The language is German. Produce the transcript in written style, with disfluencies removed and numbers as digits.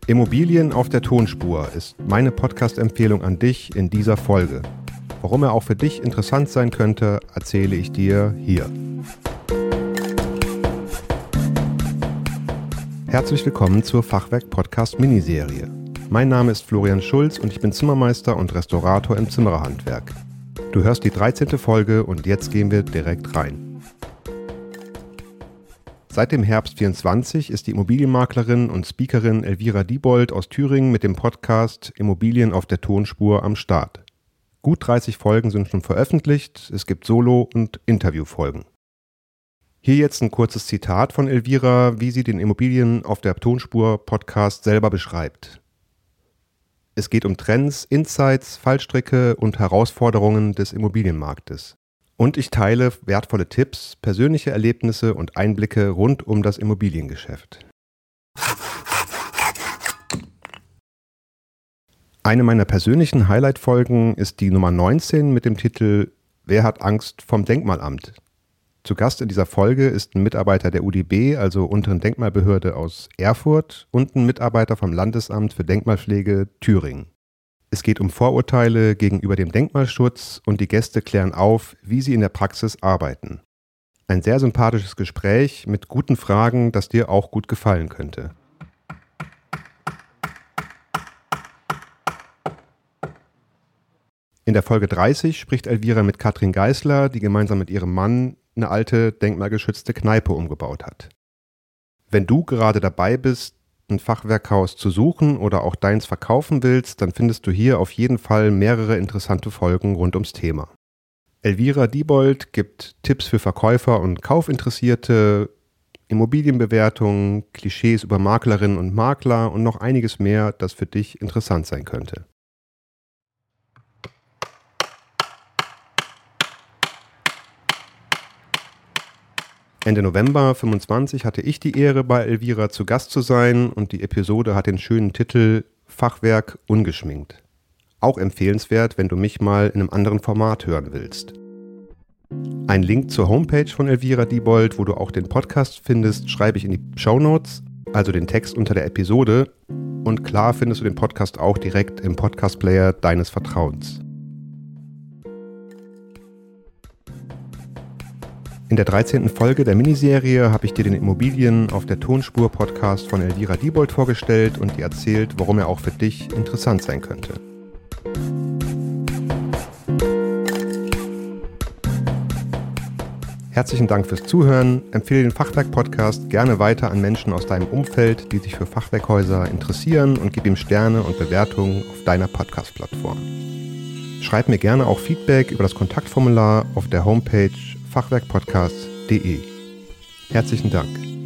Immobilien auf der Tonspur ist meine Podcast-Empfehlung an dich in dieser Folge. Warum er auch für dich interessant sein könnte, erzähle ich dir hier. Herzlich willkommen zur Fachwerk-Podcast-Miniserie. Mein Name ist Florian Schulz und ich bin Zimmermeister und Restaurator im Zimmererhandwerk. Du hörst die 13. Folge und jetzt gehen wir direkt rein. Seit dem Herbst 24 ist die Immobilienmaklerin und Speakerin Elvira Diebold aus Thüringen mit dem Podcast Immobilien auf der Tonspur am Start. Gut 30 Folgen sind schon veröffentlicht, es gibt Solo- und Interviewfolgen. Hier jetzt ein kurzes Zitat von Elvira, wie sie den Immobilien auf der Tonspur Podcast selber beschreibt. Es geht um Trends, Insights, Fallstricke und Herausforderungen des Immobilienmarktes. Und ich teile wertvolle Tipps, persönliche Erlebnisse und Einblicke rund um das Immobiliengeschäft. Eine meiner persönlichen Highlight-Folgen ist die Nummer 19 mit dem Titel »Wer hat Angst vom Denkmalamt?« Zu Gast in dieser Folge ist ein Mitarbeiter der UDB, also Unteren Denkmalbehörde aus Erfurt, und ein Mitarbeiter vom Landesamt für Denkmalpflege Thüringen. Es geht um Vorurteile gegenüber dem Denkmalschutz und die Gäste klären auf, wie sie in der Praxis arbeiten. Ein sehr sympathisches Gespräch mit guten Fragen, das dir auch gut gefallen könnte. In der Folge 30 spricht Elvira mit Katrin Geisler, die gemeinsam mit ihrem Mann eine alte, denkmalgeschützte Kneipe umgebaut hat. Wenn du gerade dabei bist, ein Fachwerkhaus zu suchen oder auch deins verkaufen willst, dann findest du hier auf jeden Fall mehrere interessante Folgen rund ums Thema. Elvira Diebold gibt Tipps für Verkäufer und Kaufinteressierte, Immobilienbewertungen, Klischees über Maklerinnen und Makler und noch einiges mehr, das für dich interessant sein könnte. Ende November 25 hatte ich die Ehre, bei Elvira zu Gast zu sein und die Episode hat den schönen Titel Fachwerk ungeschminkt. Auch empfehlenswert, wenn du mich mal in einem anderen Format hören willst. Ein Link zur Homepage von Elvira Diebold, wo du auch den Podcast findest, schreibe ich in die Shownotes, also den Text unter der Episode. Und klar findest du den Podcast auch direkt im Podcast-Player deines Vertrauens. In der 13. Folge der Miniserie habe ich dir den Immobilien auf der Tonspur Podcast von Elvira Diebold vorgestellt und dir erzählt, warum er auch für dich interessant sein könnte. Herzlichen Dank fürs Zuhören. Empfehle den Fachwerk-Podcast gerne weiter an Menschen aus deinem Umfeld, die sich für Fachwerkhäuser interessieren, und gib ihm Sterne und Bewertungen auf deiner Podcast-Plattform. Schreib mir gerne auch Feedback über das Kontaktformular auf der Homepage fachwerkpodcast.de. Herzlichen Dank.